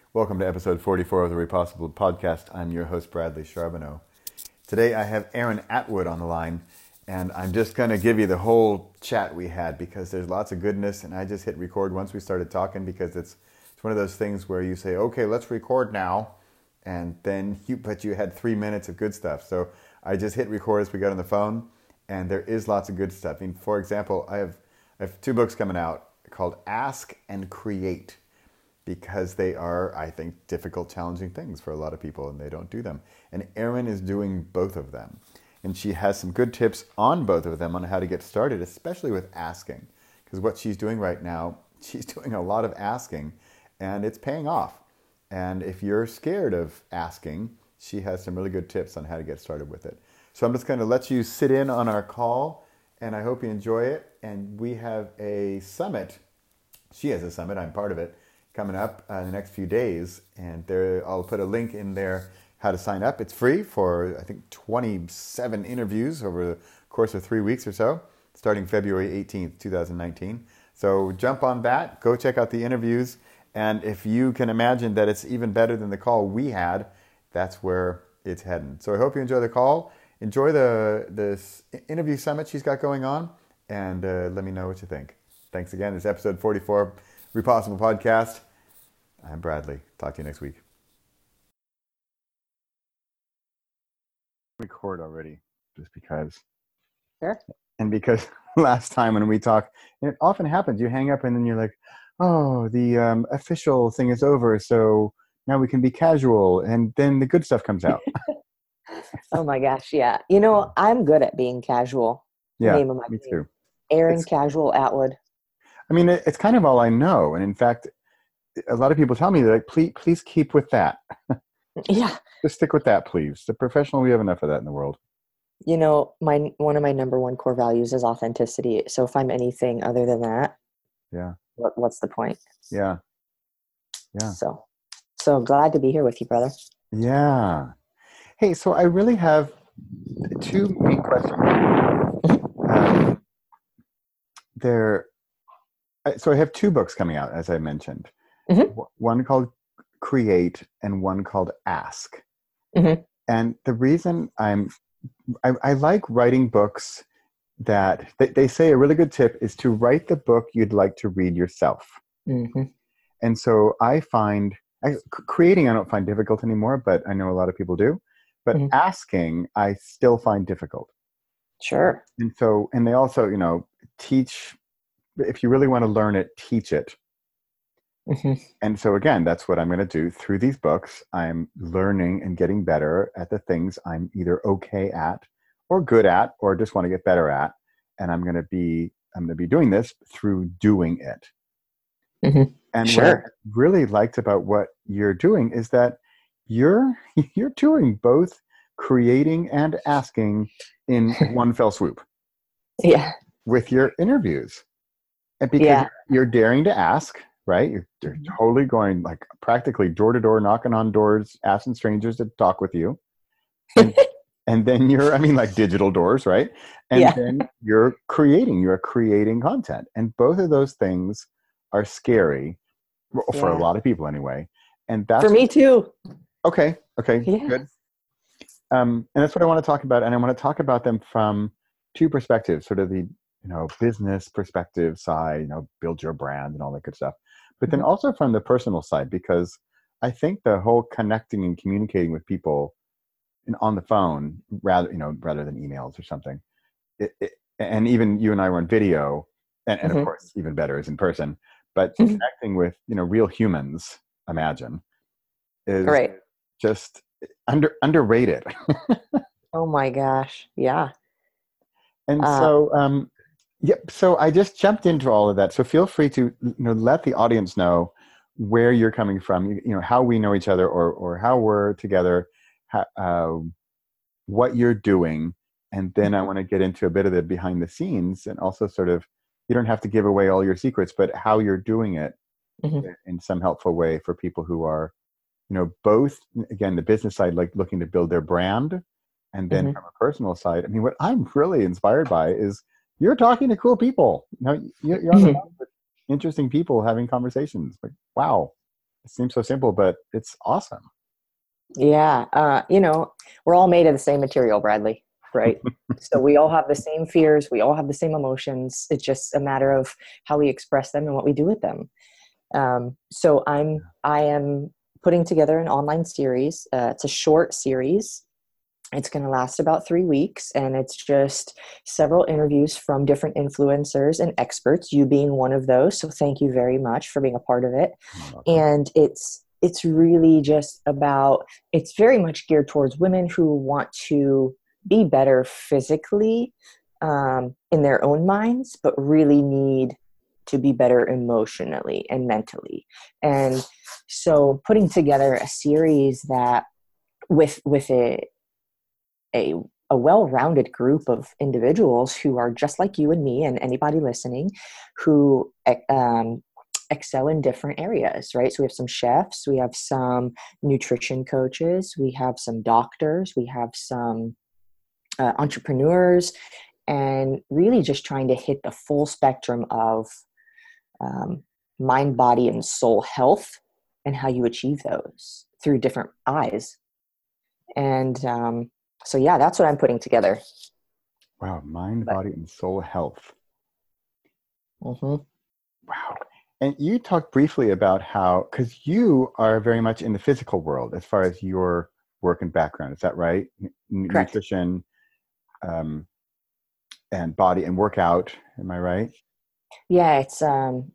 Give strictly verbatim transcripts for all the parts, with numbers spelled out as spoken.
Welcome to episode forty-four of the Repossible podcast. I'm your host, Bradley Charbonneau. Today I have Aaron Atwood on the line, and I'm just going to give you the whole chat we had because there's lots of goodness, and I just hit record once we started talking because it's it's one of those things where you say, okay, let's record now, and then you, but you had three minutes of good stuff. So I just hit record as we got on the phone, and there is lots of good stuff. I mean, for example, I have, I have two books coming out called Ask and Create, because they are, I think, difficult, challenging things for a lot of people, and they don't do them. And Erin is doing both of them. And she has some good tips on both of them on how to get started, especially with asking. Because what she's doing right now, she's doing a lot of asking, and it's paying off. And if you're scared of asking, she has some really good tips on how to get started with it. So I'm just going to let you sit in on our call, and I hope you enjoy it. And we have a summit. She has a summit. I'm part of it. Coming up uh, in the next few days, and there I'll put a link in there how to sign up. It's free for I think twenty-seven interviews over the course of three weeks or so, starting February eighteenth, twenty nineteen. So jump on that, go check out the interviews, and if you can imagine that it's even better than the call we had, that's where it's heading. So I hope you enjoy the call, enjoy the this interview summit she's got going on, and uh, let me know what you think. Thanks again. It's episode forty-four, Repossible Podcast. I'm Bradley. Talk to you next week. Record already, just because. Sure. And because last time when we talk, and it often happens, you hang up and then you're like, oh, the um, official thing is over, so now we can be casual, and then the good stuff comes out. Oh my gosh, yeah. You know, I'm good at being casual. Yeah, Name of my me name. too. Aaron It's, Casual Atwood. I mean, it, it's kind of all I know, and in fact, a lot of people tell me, they're like, please, please keep with that. Yeah. Just stick with that, please. The professional, we have enough of that in the world. You know, my one of my number one core values is authenticity. So if I'm anything other than that, Yeah. what, what's the point? Yeah. Yeah. So, so glad to be here with you, brother. Yeah. Hey, so I really have two main questions. Um, there. So I have two books coming out, as I mentioned. Mm-hmm. One called Create and one called Ask. Mm-hmm. And the reason I'm, I, I like writing books that, they, they say a really good tip is to write the book you'd like to read yourself. Mm-hmm. And so I find, I, creating I don't find difficult anymore, but I know a lot of people do. But Mm-hmm. asking, I still find difficult. Sure. And so, and they also, you know, teach, if you really want to learn it, teach it. Mm-hmm. And so again, that's what I'm going to do through these books. I'm learning and getting better at the things I'm either okay at or good at or just want to get better at. And I'm going to be, I'm going to be doing this through doing it. Mm-hmm. And Sure. what I really liked about what you're doing is that you're, you're doing both creating and asking in one fell swoop Yeah. with your interviews. And because Yeah. you're daring to ask, right? You're, you're totally going like practically door to door, knocking on doors, asking strangers to talk with you. And, and then you're, I mean, like digital doors, right? And Yeah. then you're creating, you're creating content. And both of those things are scary for Yeah. a lot of people anyway. And that's For me too. okay. Okay. Yeah. Good. Um, and that's what I want to talk about. And I want to talk about them from two perspectives, sort of the, you know, business perspective side, you know, build your brand and all that good stuff. But then Mm-hmm. also from the personal side, because I think the whole connecting and communicating with people in, on the phone, rather, you know, rather than emails or something, it, it, and even you and I were on video, and, and Mm-hmm. of course, even better is in person, but Mm-hmm. connecting with, you know, real humans, imagine, is Right. just under underrated. Oh my gosh. Yeah. And Uh, so, um, yep. So I just jumped into all of that. So feel free to, you know, let the audience know where you're coming from. You, you know, how we know each other, or or how we're together, how, uh, what you're doing, and then I want to get into a bit of the behind the scenes, and also sort of, you don't have to give away all your secrets, but how you're doing it mm-hmm. in some helpful way for people who are, you know, both again the business side, like looking to build their brand. And then Mm-hmm. from a personal side, I mean, what I'm really inspired by is you're talking to cool people. You know, you're, you're on the phone with interesting people having conversations. Like, wow, It seems so simple, but it's awesome. Yeah. Uh, you know, we're all made of the same material, Bradley, right? So we all have the same fears. We all have the same emotions. It's just a matter of how we express them and what we do with them. Um, so I'm, I am putting together an online series. Uh, it's a short series. It's going to last about three weeks, and it's just several interviews from different influencers and experts, you being one of those. So thank you very much for being a part of it. And it's it's really just about, it's very much geared towards women who want to be better physically um, in their own minds, but really need to be better emotionally and mentally. And so putting together a series that with with a a, a well-rounded group of individuals who are just like you and me and anybody listening who um, excel in different areas, right? So we have some chefs, we have some nutrition coaches, we have some doctors, we have some uh, entrepreneurs, and really just trying to hit the full spectrum of um, mind, body, and soul health and how you achieve those through different eyes. And um, so, yeah, that's what I'm putting together. Wow. Mind, But, body, and soul health. mm-hmm. Wow. And you talked briefly about how, because you are very much in the physical world as far as your work and background. Is that right? N- Correct. Nutrition um, and body and workout. Am I right? Yeah, it's, um,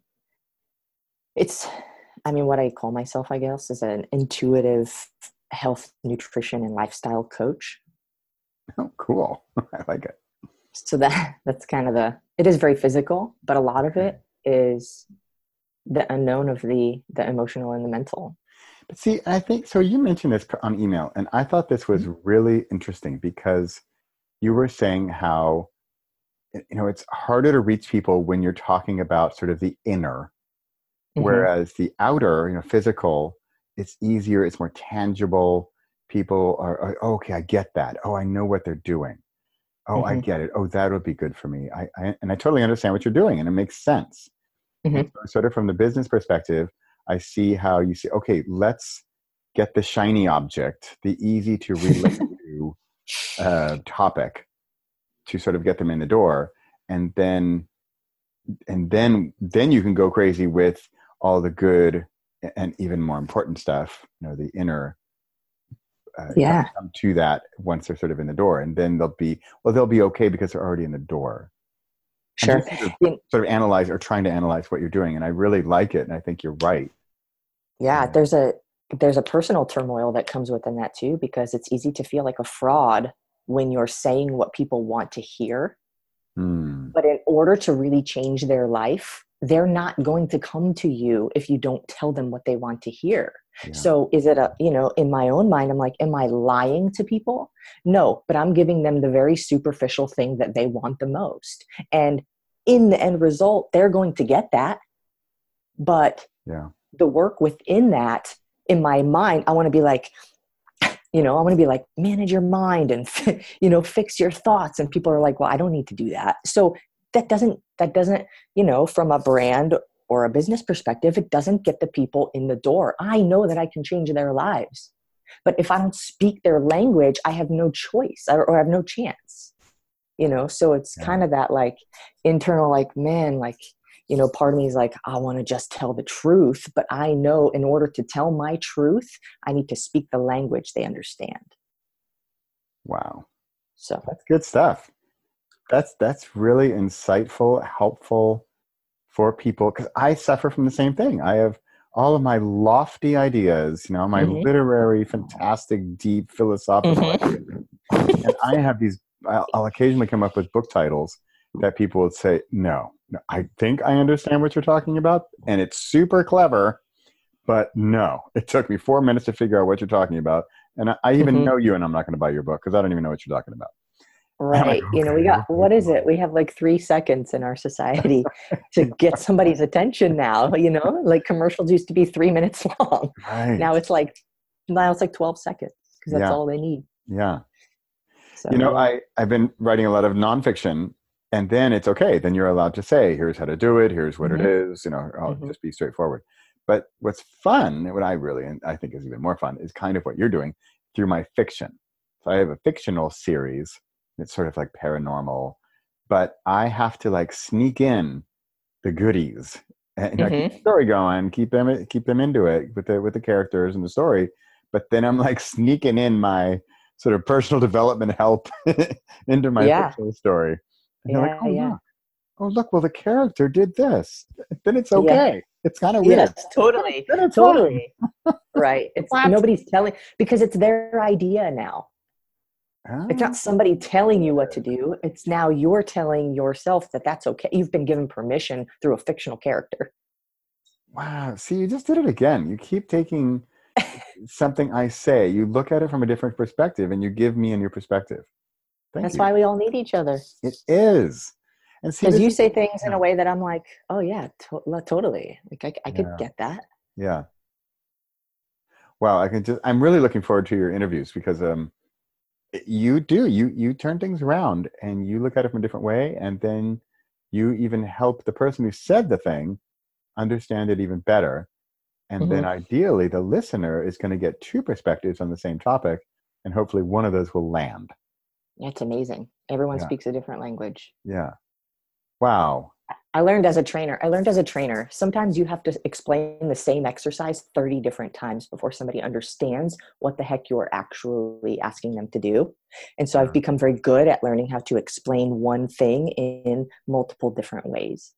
it's, I mean, what I call myself, I guess, is an intuitive health, nutrition, and lifestyle coach. Oh, cool. I like it. So that that's kind of the, it is very physical, but a lot of it is the unknown of the the emotional and the mental. But see, I think, so you mentioned this on email, and I thought this was really interesting because you were saying how, you know, it's harder to reach people when you're talking about sort of the inner, Mm-hmm. whereas the outer, you know, physical, it's easier, it's more tangible. People are, are oh, okay, I get that. Oh, I know what they're doing. Oh, Mm-hmm. I get it. Oh, that would be good for me. I, I and I totally understand what you're doing, and it makes sense. Mm-hmm. And so sort of from the business perspective, I see how you say, okay, let's get the shiny object, the easy to relate to uh, topic, to sort of get them in the door, and then and then then you can go crazy with all the good and even more important stuff. You know, the inner. Uh, Yeah. come, come to that once they're sort of in the door, and then they'll be well they'll be okay because they're already in the door. I'm Sure. just sort of, You- sort of analyze or trying to analyze what you're doing, and I really like it, and I think you're right. Yeah, Yeah. there's a there's a personal turmoil that comes within that too, because it's easy to feel like a fraud when you're saying what people want to hear. Hmm. But in order to really change their life, they're not going to come to you if you don't tell them what they want to hear. Yeah. So is it a, you know, in my own mind, I'm like, am I lying to people? No, but I'm giving them the very superficial thing that they want the most. And in the end result, they're going to get that. But Yeah. the work within that, in my mind, I want to be like, you know, I want to be like, manage your mind and, you know, fix your thoughts. And people are like, well, I don't need to do that. So that doesn't, that doesn't, you know, from a brand or a business perspective, it doesn't get the people in the door. I know that I can change their lives, but if I don't speak their language, I have no choice or, or I have no chance, you know? So it's Yeah. kind of that like internal, like, man, like, you know, part of me is like, I want to just tell the truth, but I know in order to tell my truth, I need to speak the language they understand. Wow. So That's good stuff. That's that's really insightful, helpful for people, because I suffer from the same thing. I have all of my lofty ideas, you know, my mm-hmm. literary, fantastic, deep philosophical Mm-hmm. ideas. And I have these, I'll, I'll occasionally come up with book titles that people would say, no, no, I think I understand what you're talking about, and it's super clever, but no, it took me four minutes to figure out what you're talking about. And I, I even Mm-hmm. know you, and I'm not going to buy your book because I don't even know what you're talking about. Right. Like, You know, we okay, got, okay, what is fine. it? We have like three seconds in our society to get somebody's attention now, you know, like commercials used to be three minutes long. Right. Now it's like, now it's like twelve seconds because that's Yeah. all they need. Yeah. So, You know, yeah. I, I've been writing a lot of nonfiction, and then it's okay. Then you're allowed to say, here's how to do it. Here's what mm-hmm. it is. You know, I'll Mm-hmm. just be straightforward. But what's fun, what I really, and I think is even more fun, is kind of what you're doing through my fiction. So I have a fictional series. It's sort of like paranormal, but I have to like sneak in the goodies and, you know, keep the Mm-hmm. story going, keep them, keep them into it with the, with the characters and the story. But then I'm like sneaking in my sort of personal development help into my Yeah. fictional story. And they're like, Yeah. oh, Yeah. look, oh, look, well, the character did this. Then it's Yeah. okay. It's kind of weird. Yes, totally. Then it's fine. Totally. Right. It's What? nobody's telling because it's their idea now. It's Ah, not somebody telling you what to do. It's now you're telling yourself that that's okay. You've been given permission through a fictional character. wow. See, you just did it again. You keep taking something I say, you look at it from a different perspective, and you give me a new perspective. Thank That's you. why we all need each other. It is. And see, Because this you is, say things in yeah, a way that I'm like, oh yeah, to- totally. Like I, I could yeah, get that. yeah. Wow, I can just. I'm really looking forward to your interviews because um, you do you you turn things around and you look at it from a different way, and then you even help the person who said the thing understand it even better. And then Hmm. ideally, the listener is going to get two perspectives on the same topic, and hopefully, one of those will land. That's amazing. Everyone Yeah, speaks a different language. yeah. Wow. I learned as a trainer. I learned as a trainer. Sometimes you have to explain the same exercise thirty different times before somebody understands what the heck you're actually asking them to do. And so I've Yeah. become very good at learning how to explain one thing in multiple different ways,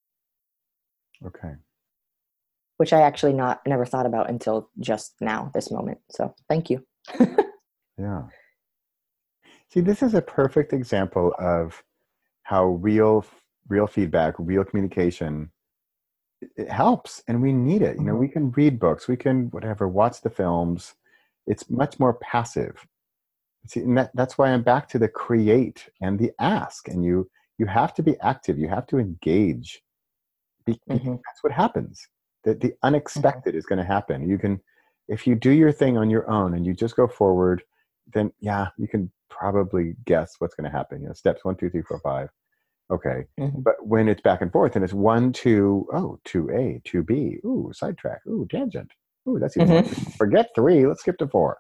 Okay. which I actually not never thought about until just now, this moment. So thank you. Yeah. See, this is a perfect example of how real, real feedback, real communication, it helps, and we need it. You know, Mhm. we can read books, we can whatever, watch the films. It's much more passive. See, and that, that's why I'm back to the create and the ask. And you, you have to be active. You have to engage. Be, because Mhm. that's what happens. That the Mhm. unexpected is going to happen. You can, if you do your thing on your own and you just go forward, then yeah, you can probably guess what's going to happen. You know, steps one, two, three, four, five. Okay. Mhm. But when it's back and forth and it's one, two, oh, two A, two B, ooh, sidetrack, ooh, tangent. Ooh, that's even more. Mhm. Forget three, let's skip to four.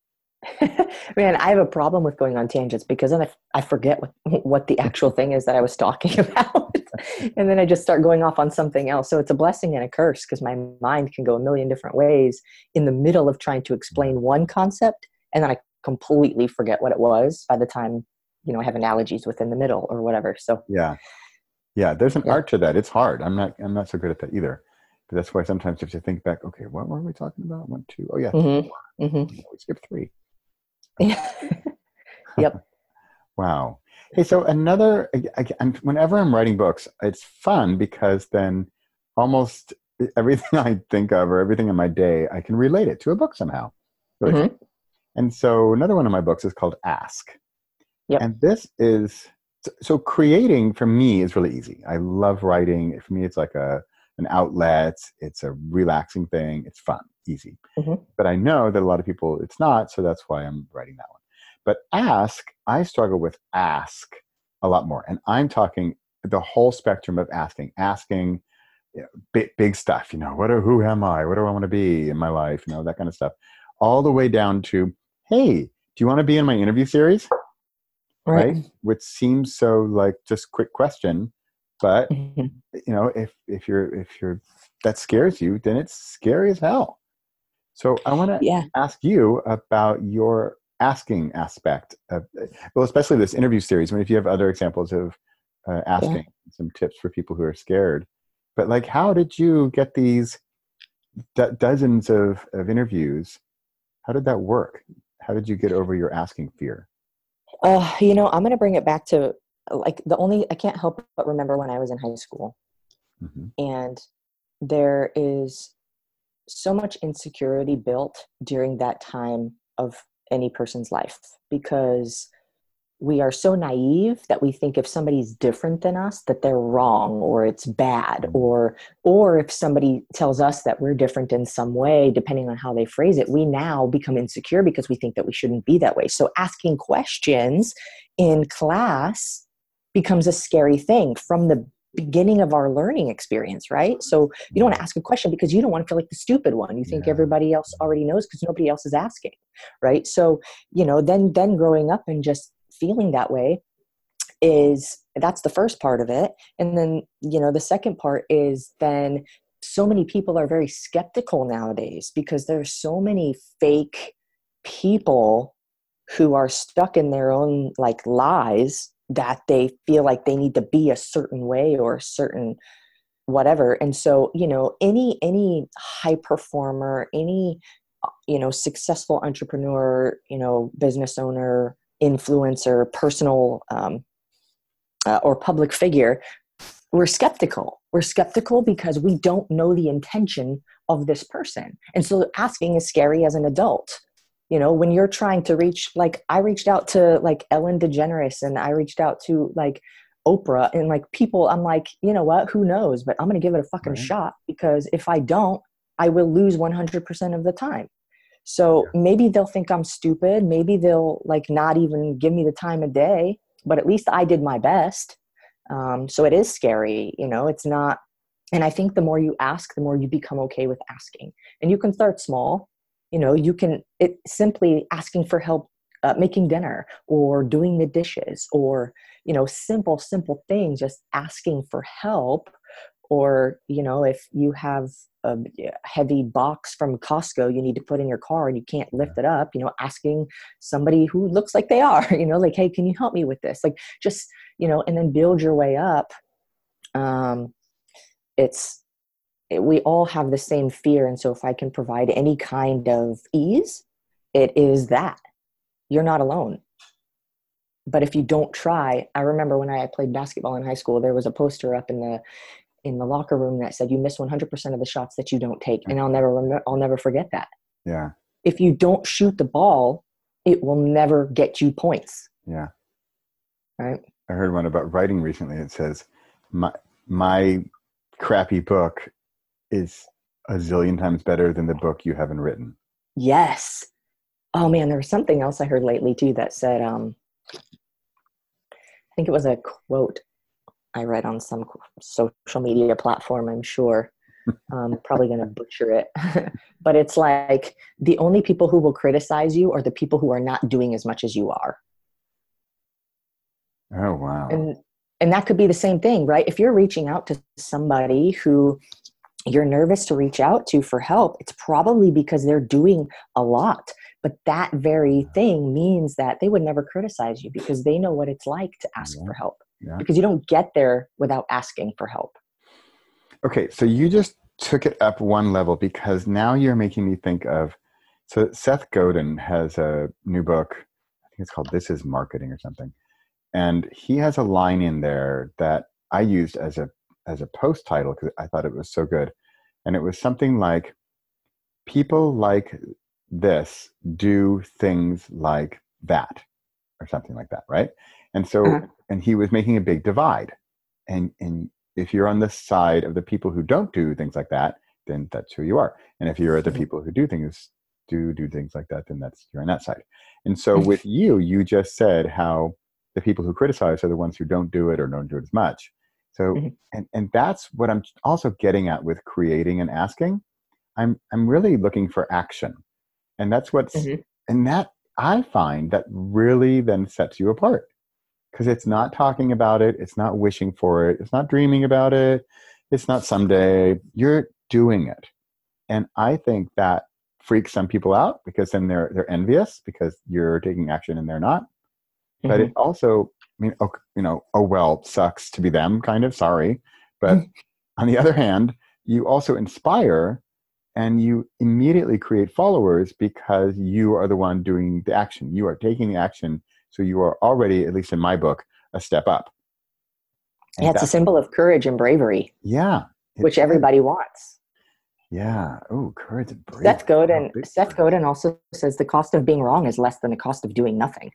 Man, I have a problem with going on tangents because then I, I forget what, what the actual thing is that I was talking about. And then I just start going off on something else. So it's a blessing and a curse because my mind can go a million different ways in the middle of trying to explain one concept. And then I completely forget what it was by the time, you know, I have analogies within the middle or whatever. So Yeah. Yeah. There's an yeah. art to that. It's hard. I'm not I'm not so good at that either. But that's why sometimes you have to think back, okay, what were we talking about? One, two, oh yeah, Mm-hmm. four. Mm-hmm. No, we skipped three. Yeah. Yep. Wow. Hey, so another, I, I, whenever I'm writing books, it's fun because then almost everything I think of or everything in my day, I can relate it to a book somehow. Really fun. Mm-hmm. And so another one of my books is called Ask. Yep. And this is, so creating for me is really easy. I love writing. For me, it's like a an outlet. It's a relaxing thing. It's fun, easy. Mm-hmm. But I know that a lot of people, it's not. So that's why I'm writing that one. But ask, I struggle with ask a lot more. And I'm talking the whole spectrum of asking, asking you know, big, big stuff, you know, what are, who am I? What do I want to be in my life? You know, that kind of stuff. All the way down to, hey, do you want to be in my interview series? Right. Right? Which seems so like just quick question. But, Mm-hmm. you know, if, if you're, if you're, that scares you, then it's scary as hell. So I want to Yeah. ask you about your asking aspect of, well, especially this interview series. I mean, if you have other examples of uh, Yeah. asking, some tips for people who are scared. But like, how did you get these do- dozens of, of interviews? How did that work? How did you get over your asking fear? Uh, you know, I'm going to bring it back to like the only, I can't help but remember when I was in high school Mm-hmm. and there is so much insecurity built during that time of any person's life because we are so naive that we think if somebody's different than us that they're wrong or it's bad or or if somebody tells us that we're different in some way depending on how they phrase it we now become insecure because we think that we shouldn't be that way. So asking questions in class becomes a scary thing from the beginning of our learning experience, right? So you don't want to ask a question because you don't want to feel like the stupid one. You think Yeah. everybody else already knows because nobody else is asking, right? So, you know, then then growing up and just feeling that way is, that's the first part of it. And then, you know, the second part is then so many people are very skeptical nowadays because there's so many fake people who are stuck in their own like lies that they feel like they need to be a certain way or a certain whatever. And so, you know, any any high performer, any you know, successful entrepreneur, you know, business owner, influencer, personal um, uh, or public figure, we're skeptical. We're skeptical because we don't know the intention of this person. And so asking is scary as an adult. You know, when you're trying to reach, like I reached out to like Ellen DeGeneres and I reached out to like Oprah and like people, I'm like, you know what, who knows, but I'm going to give it a fucking Right. shot because if I don't, I will lose one hundred percent of the time. So Yeah. maybe they'll think I'm stupid. Maybe they'll like not even give me the time of day, but at least I did my best. Um, so it is scary, you know, it's not. And I think the more you ask, the more you become okay with asking. And you can start small. You know, you can, it simply asking for help, uh, making dinner or doing the dishes or, you know, simple, simple things, just asking for help. Or, you know, if you have a heavy box from Costco you need to put in your car and you can't lift it up, you know, asking somebody who looks like they are, you know, like, hey, can you help me with this? Like, just, you know, and then build your way up. Um, it's, it, we all have the same fear. And so if I can provide any kind of ease, it is that you're not alone. But if you don't try, I remember when I played basketball in high school, there was a poster up in the, in the locker room that said, you miss one hundred percent of the shots that you don't take. And I'll never remember, I'll never forget that. Yeah. If you don't shoot the ball, it will never get you points. Yeah. Right. I heard one about writing recently. It says, my, my crappy book is a zillion times better than the book you haven't written. Yes. Oh man, there was something else I heard lately too that said, um, I think it was a quote I read on some social media platform, I'm sure. I'm probably going to butcher it. But it's like, the only people who will criticize you are the people who are not doing as much as you are. Oh, wow. And and that could be the same thing, right? If you're reaching out to somebody who you're nervous to reach out to for help, it's probably because they're doing a lot. But that very thing means that they would never criticize you because they know what it's like to ask Yeah. for help. Yeah. Because you don't get there without asking for help. Okay, so you just took it up one level because now you're making me think of, so Seth Godin has a new book, I think it's called This Is Marketing or something. And he has a line in there that I used as a as a post title because I thought it was so good. And it was something like, people like this do things like that, or something like that, right? And so, Uh-huh. and he was making a big divide. And and if you're on the side of the people who don't do things like that, then that's who you are. And if you're at the Mhm. people who do things do do things like that, then that's you're on that side. And so with you, you just said how the people who criticize are the ones who don't do it or don't do it as much. So Mhm. and and that's what I'm also getting at with creating and asking. I'm I'm really looking for action. And that's what's Mhm. and that I find that really then sets you apart. Because it's not talking about it, it's not wishing for it, it's not dreaming about it, it's not someday. You're doing it. And I think that freaks some people out because then they're they're envious because you're taking action and they're not. But it Mhm. also, I mean, oh, you know, oh well, sucks to be them, kind of, sorry. But on the other hand, you also inspire and you immediately create followers because you are the one doing the action. You are taking the action. So you are already, at least in my book, a step up. And Yeah, it's a that's, symbol of courage and bravery, yeah, it which is. everybody wants. Yeah. Oh, courage and bravery. Seth Godin, Oh, big Seth word. Godin also says the cost of being wrong is less than the cost of doing nothing.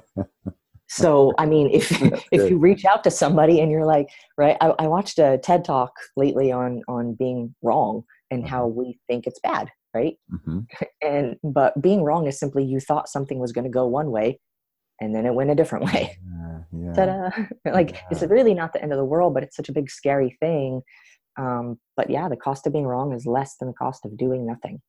So, I mean, if That's if good. you reach out to somebody and you're like, right, I, I watched a TED Talk lately on on being wrong and how we think it's bad, right? Mm-hmm. And but being wrong is simply you thought something was going to go one way, and then it went a different way. Uh, yeah. Ta-da. Like, Yeah. it's really not the end of the world, but it's such a big, scary thing. Um, but yeah, the cost of being wrong is less than the cost of doing nothing.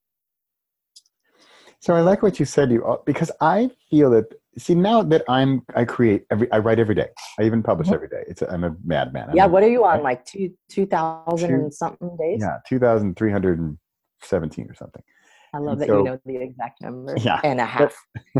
So I like what you said, you because I feel that, see, now that I'm, I create every, I write every day. I even publish Mhm. every day. It's, a, I'm a madman. I'm Yeah. a- What are you on? I- Like two, two thousand Two- and something days? Yeah, two thousand three hundred seventeen or something. I love And that so- you know the exact number. Yeah. And a half.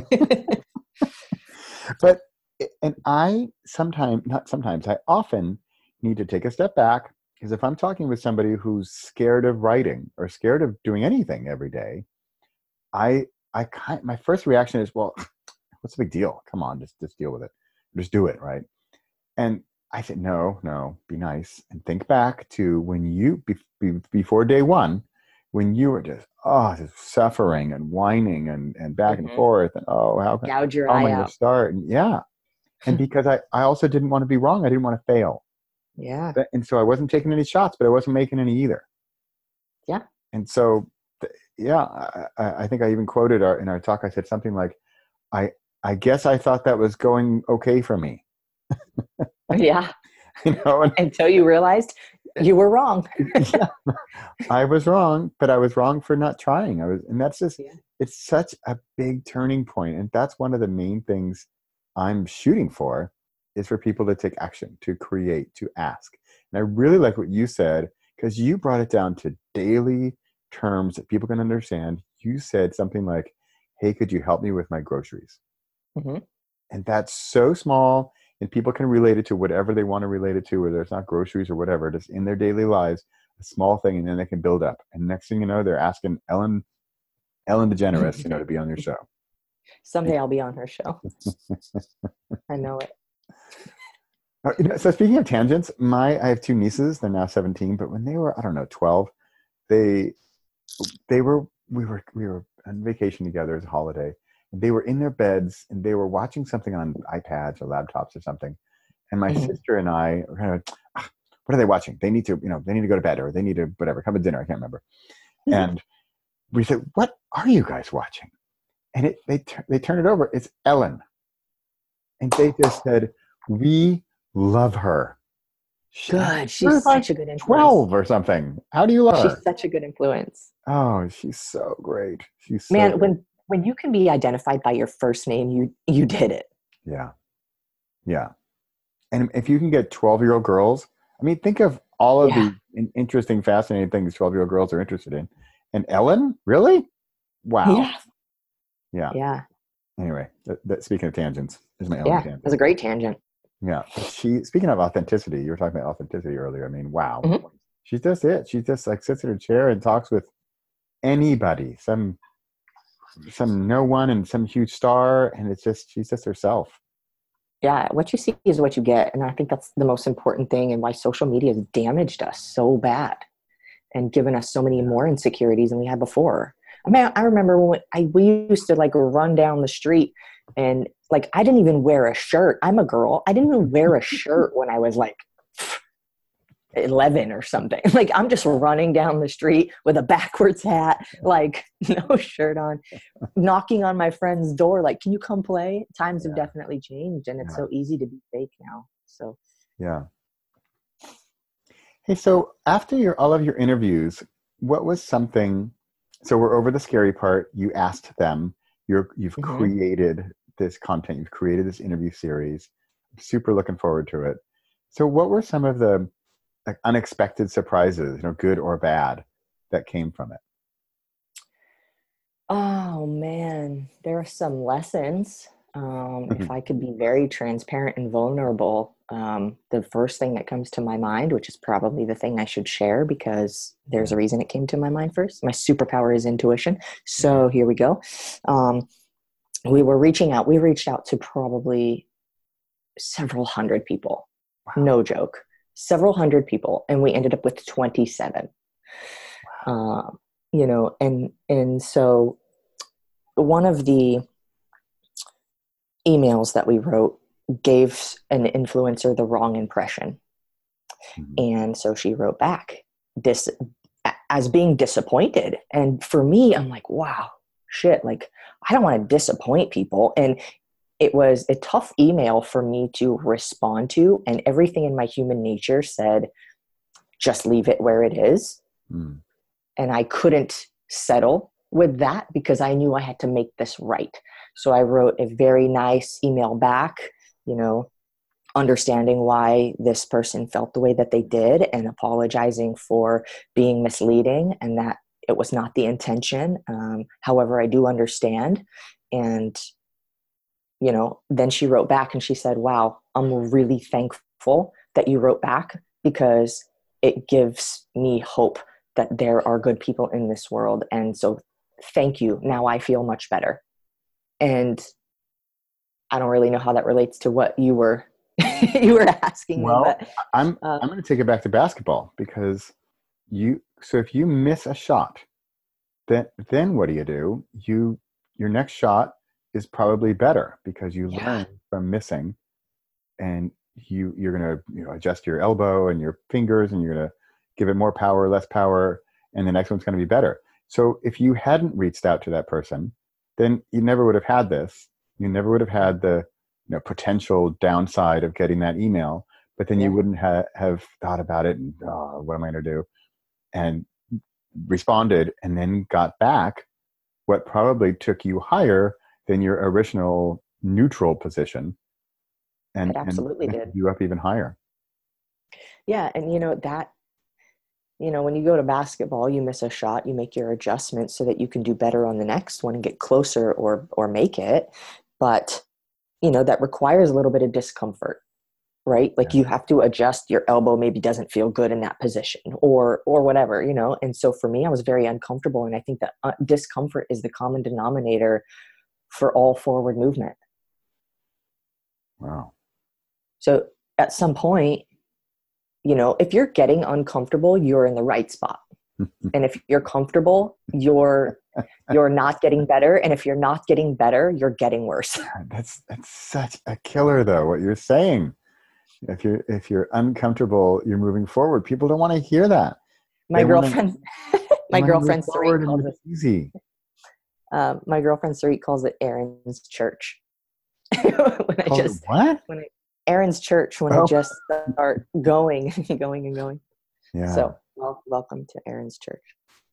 But, and I sometimes, not sometimes, I often need to take a step back, because if I'm talking with somebody who's scared of writing or scared of doing anything every day, I, I kind, my first reaction is, well, what's the big deal? Come on, just, just deal with it. Just do it, right? And I said, no, no, be nice. And think back to when you, be, be, before day one, when you were just, oh, just suffering and whining and, and back Mhm. and forth. And, oh, how can Gouge your how am eye I going to out. start? And yeah. And because I, I also didn't want to be wrong. I didn't want to fail. Yeah. But- And so I wasn't taking any shots, but I wasn't making any either. Yeah. And so, th- yeah, I, I I think I even quoted our, in our talk, I said something like, I, I guess I thought that was going okay for me. Yeah. You know, and Until you realized you were wrong. yeah, I was wrong, but I was wrong for not trying. I was, and that's just, Yeah. it's such a big turning point. And that's one of the main things I'm shooting for, is for people to take action, to create, to ask. And I really like what you said, because you brought it down to daily terms that people can understand. You said something like, hey, could you help me with my groceries? Mhm. And that's so small, and people can relate it to whatever they want to relate it to, whether it's not groceries or whatever, just in their daily lives, a small thing, and then they can build up. And next thing you know, they're asking Ellen, Ellen DeGeneres, you know, to be on your show. Someday I'll be on her show. I know it. Uh, you know, so speaking of tangents, my I have two nieces. They're now seventeen, but when they were, I don't know, twelve, they they were we were we were on vacation together as a holiday. And they were in their beds and they were watching something on iPads or laptops or something. And my Mhm. sister and I were kind of, ah, what are they watching? They need to, you know, they need to go to bed, or they need to whatever, come to dinner. I can't remember. Mhm. And we said, "What are you guys watching?" And it they tur- they turned it over. It's Ellen, and they just said, "We love her." She- Good. She was She's like such a good influence. twelve or something. How do you love her? She's such a good influence. Oh, she's so great. She's so Man, great. when when you can be identified by your first name, you you did it. Yeah. Yeah. And if you can get twelve year old girls, I mean, think of all of Yeah. the in- interesting, fascinating things twelve year old girls are interested in. And Ellen, really? Wow. Yeah. Yeah. Yeah. Anyway, that, that, speaking of tangents, there's my Ellen Yeah. tangent. That's a great tangent. Yeah. She, speaking of authenticity, you were talking about authenticity earlier. I mean, wow. Mhm. She's just it. She just like sits in her chair and talks with anybody, some, some no one and some huge star. And it's just, she's just herself. Yeah. What you see is what you get. And I think that's the most important thing, and why social media has damaged us so bad and given us so many more insecurities than we had before. I mean, I remember when I, we used to like run down the street, and like, I didn't even wear a shirt. I'm a girl. I didn't even wear a shirt when I was like eleven or something. Like, I'm just running down the street with a backwards hat, like no shirt on, knocking on my friend's door. Like, can you come play? Times have Yeah. definitely changed, and it's Yeah. so easy to be fake now. So Yeah. Hey, so after your all of your interviews, what was something? So we're over the scary part. You asked them. You're you've Mhm. created this content. You've created this interview series. I'm super looking forward to it. So, what were some of the like unexpected surprises, you know, good or bad, that came from it? oh man, there are some lessons. Um, if I could be very transparent and vulnerable, um, the first thing that comes to my mind, which is probably the thing I should share because there's a reason it came to my mind first. My superpower is intuition. So here we go. Um, we were reaching out. We reached out to probably several hundred people. No joke. Several hundred people. And we ended up with twenty-seven. Um, you know, and, and so one of the emails that we wrote gave an influencer the wrong impression. Mhm. And so she wrote back this as being disappointed. And for me, I'm like, wow, shit, like, I don't want to disappoint people. And it was a tough email for me to respond to. And everything in my human nature said, just leave it where it is. Mm. And I couldn't settle with that because I knew I had to make this right. So I wrote a very nice email back, you know, understanding why this person felt the way that they did and apologizing for being misleading and that it was not the intention. Um, however, I do understand. And, you know, then she wrote back and she said, wow, I'm really thankful that you wrote back because it gives me hope that there are good people in this world. And so thank you. Now I feel much better. And I don't really know how that relates to what you were you were asking well, me. But I'm uh, I'm going to take it back to basketball because you. So if you miss a shot, then then what do you do? You your next shot is probably better because you yeah. learn from missing, and you you're going to you know adjust your elbow and your fingers, and you're going to give it more power, less power, and the next one's going to be better. So if you hadn't reached out to that person, then you never would have had this. You never would have had the you know, potential downside of getting that email, but then Yeah. you wouldn't ha- have thought about it and, oh, what am I going to do? And responded and then got back what probably took you higher than your original neutral position and, It absolutely and did. you up even higher. Yeah. And you know, that, you know, when you go to basketball, you miss a shot, you make your adjustments so that you can do better on the next one and get closer or, or make it. But, you know, that requires a little bit of discomfort, right? Like you have to adjust, your elbow maybe doesn't feel good in that position or, or whatever, you know? And so for me, I was very uncomfortable. And I think that uh, discomfort is the common denominator for all forward movement. Wow. So at some point, you know, if you're getting uncomfortable, you're in the right spot. And if you're comfortable, you're you're not getting better. And if you're not getting better, you're getting worse. That's that's such a killer though, what you're saying. If you're if you're uncomfortable, you're moving forward. People don't want to hear that. My They wanna, girlfriend, they my wanna move girlfriend Sarit forward and calls it's it. easy. Um, my girlfriend Sarit calls it Aaron's church. when I Called it just what? when I, Aaron's church when Oh. I just start going and going and going. Yeah. So well, welcome to Aaron's church.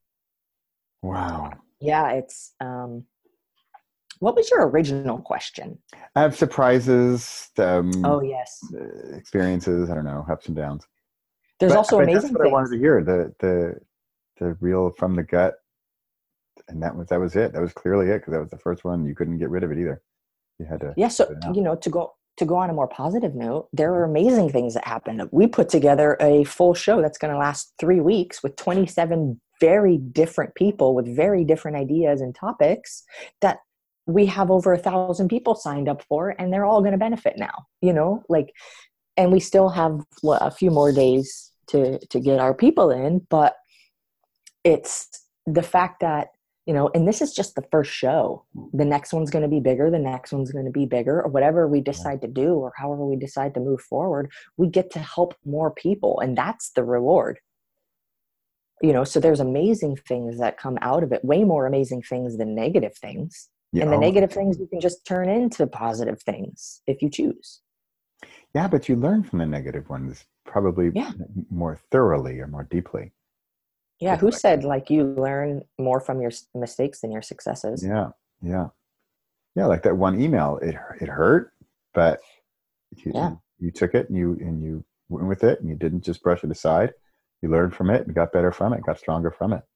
Wow. Yeah, it's um what was your original question? I have surprises, um, Oh yes. experiences. I don't know, ups and downs. There's But, also but amazing that's what things. I wanted to hear. The the the real from the gut, and that was that was it. That was clearly it because that was the first one. You couldn't get rid of it either. You had to. Yeah, so you know, to go to go on a more positive note, there are amazing things that happened. We put together a full show that's going to last three weeks with twenty-seven very different people with very different ideas and topics that we have over a thousand people signed up for, and they're all going to benefit now. You know, like, and we still have what, a few more days to to get our people in, but it's the fact that, you know, and this is just the first show. The next one's going to be bigger. The next one's going to be bigger, or whatever we decide to do, or however we decide to move forward, we get to help more people. And that's the reward, you know? So there's amazing things that come out of it, way more amazing things than negative things. Yeah, and the oh, negative things you can just turn into positive things if you choose. Yeah, but you learn from the negative ones probably Yeah. more thoroughly or more deeply. Yeah. Who said like you learn more from your mistakes than your successes? Yeah. Yeah. Yeah. Like that one email, it it hurt, but you, Yeah. you, you took it and you and you went with it and you didn't just brush it aside. You learned from it and got better from it, got stronger from it.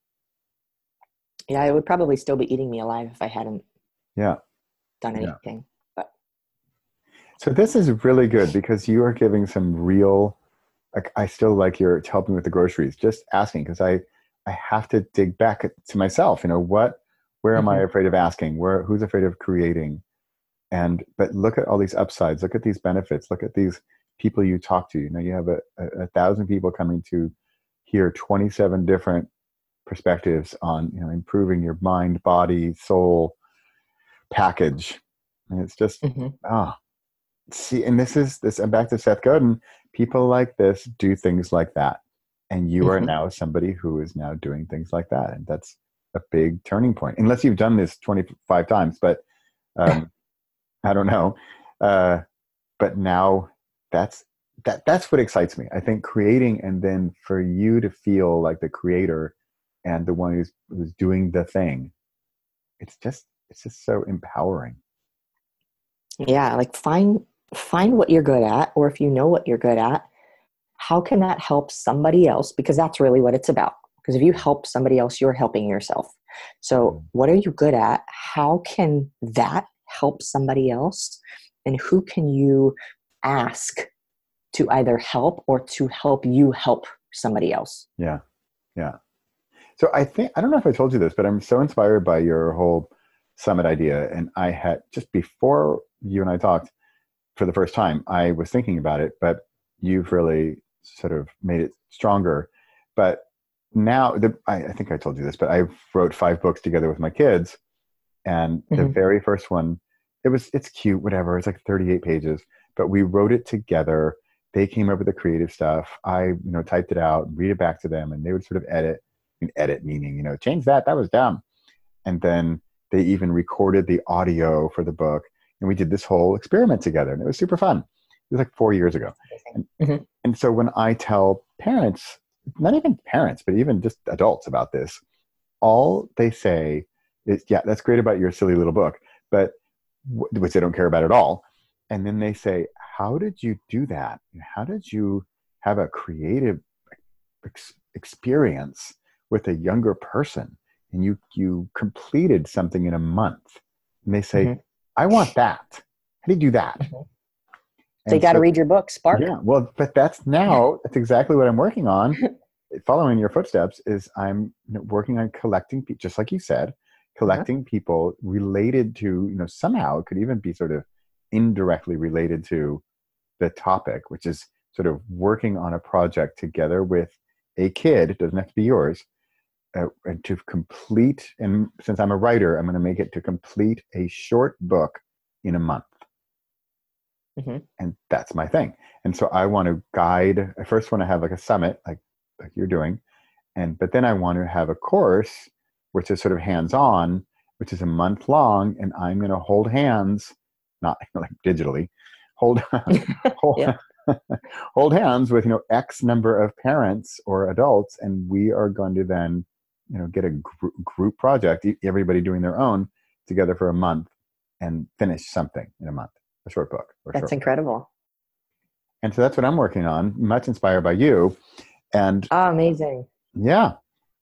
Yeah, it would probably still be eating me alive if I hadn't Yeah. done Yeah. anything. But so this is really good because you are giving some real, like, I still like your helping with the groceries, just asking, because I, I have to dig back to myself, you know, what, where am mm-hmm. I afraid of asking? Where, who's afraid of creating? And, but look at all these upsides, look at these benefits, look at these people you talk to. You know, you have a, a, a thousand people coming to hear twenty-seven different perspectives on, you know, improving your mind, body, soul package. And it's just, mm-hmm. ah, see, and this is this, I'm back to Seth Godin. People like this do things like that. And you mm-hmm. are now somebody who is now doing things like that. And that's a big turning point, unless you've done this twenty-five times. But um, I don't know. Uh, but now that's that that's what excites me. I think creating and then for you to feel like the creator and the one who's who's doing the thing, it's just it's just so empowering. Yeah, like find find what you're good at, or if you know what you're good at, how can that help somebody else? Because that's really what it's about. Because if you help somebody else, you're helping yourself. So, Mm. what are you good at? How can that help somebody else? And who can you ask to either help or to help you help somebody else? Yeah. Yeah. So I think I don't know if I told you this, but I'm so inspired by your whole summit idea. And I had just before you and I talked for the first time, I was thinking about it, but you've really sort of made it stronger. But now, the, I, I think I told you this, but I wrote five books together with my kids, and the Mm-hmm. very first one, it was it's cute, whatever. It's like thirty-eight pages, but we wrote it together. They came up with the creative stuff. I, you know, typed it out, read it back to them, and they would sort of edit. I mean, edit meaning, you know, change that. That was dumb. And then they even recorded the audio for the book, and we did this whole experiment together, and it was super fun. It was like four years ago. And, Mm-hmm. and so when I tell parents, not even parents, but even just adults about this, all they say is, yeah, that's great about your silly little book, but which they don't care about at all. And then they say, how did you do that? How did you have a creative ex- experience with a younger person? And you, you completed something in a month. And they say, Mm-hmm. I want that. How do you do that? Mm-hmm. So you And got to so, read your book, Spark. yeah, well, but that's now, that's exactly what I'm working on. Following your footsteps is I'm working on collecting, just like you said, Uh-huh. collecting people related to, you know, somehow it could even be sort of indirectly related to the topic, which is sort of working on a project together with a kid. It doesn't have to be yours. Uh, and to complete, and since I'm a writer, I'm going to make it to complete a short book in a month. Mm-hmm. And that's my thing. And so I want to guide. I first want to have like a summit, like like you're doing, and but then I want to have a course, which is sort of hands-on, which is a month long, and I'm going to hold hands, not like digitally, hold hold, Yeah. hold hands with you know X number of parents or adults, and we are going to then you know get a gr- group project, everybody doing their own together for a month, and finish something in a month, a short book or That's short. incredible. And so that's what I'm working on, much inspired by you. And Oh, amazing. yeah,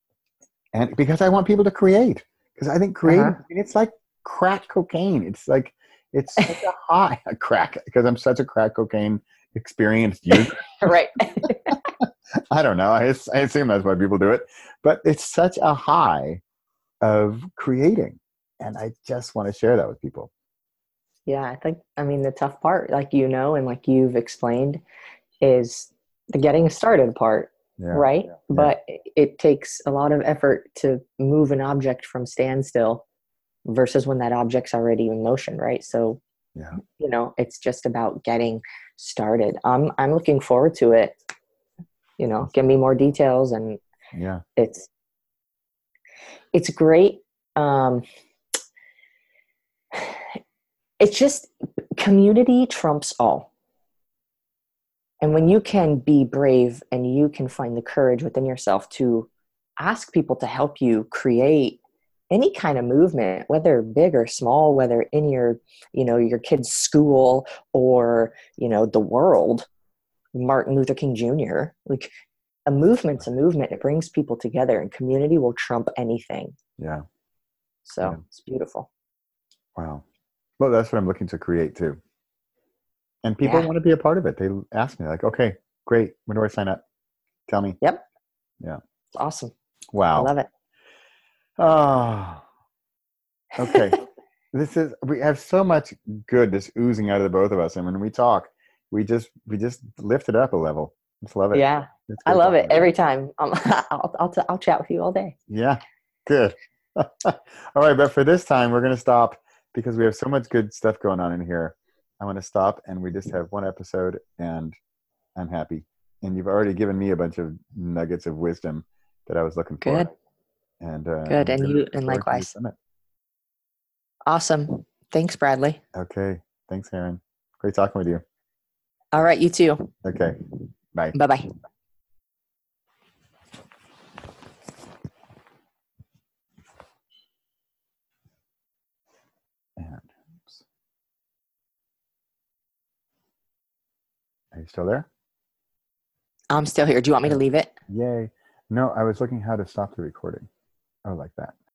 and because I want people to create, because I think Uh-huh. creating, it's like crack cocaine. It's like, it's such a high a crack, because I'm such a crack cocaine experienced user. Right. I don't know. I, I assume that's why people do it. But it's such a high of creating. And I just want to share that with people. Yeah, I think, I mean, the tough part, like you know, and like you've explained, is the getting started part, Yeah. right? Yeah. But it, it takes a lot of effort to move an object from standstill versus when that object's already in motion, right? So, Yeah. you know, it's just about getting started. I'm I'm looking forward to it. You know, give me more details, and Yeah. it's it's great. Um, it's just community trumps all. And when you can be brave and you can find the courage within yourself to ask people to help you create any kind of movement, whether big or small, whether in your, you know, your kid's school or, you know, the world, Martin Luther King Junior, like a movement's a movement. It brings people together, and community will trump anything. Yeah. So Yeah. it's beautiful. Wow. Well, that's what I'm looking to create too. And people Yeah. want to be a part of it. They ask me, like, okay, great. When do I sign up? Tell me. Yep. Yeah. It's awesome. I Wow. love it. Oh, okay. This is, we have so much good just oozing out of the both of us. And when we talk, we just, we just lift it up a level. Just love it. Yeah. It's I great love talking it to you. every time. Um, I'll, I'll, t- I'll chat with you all day. Yeah. Good. All right. But for this time, we're going to stop because we have so much good stuff going on in here. I want to stop, and we just have one episode, and I'm happy. And you've already given me a bunch of nuggets of wisdom that I was looking for. Good. And, uh, Good. I'm And really you, looking and forward to your likewise. summit. Awesome. Thanks, Bradley. Okay. Thanks, Aaron. Great talking with you. All right. You too. Okay. Bye. Bye-bye. And oops. Are you still there? I'm still here. Do you want me to leave it? Yay. No, I was looking how to stop the recording. Oh, like that.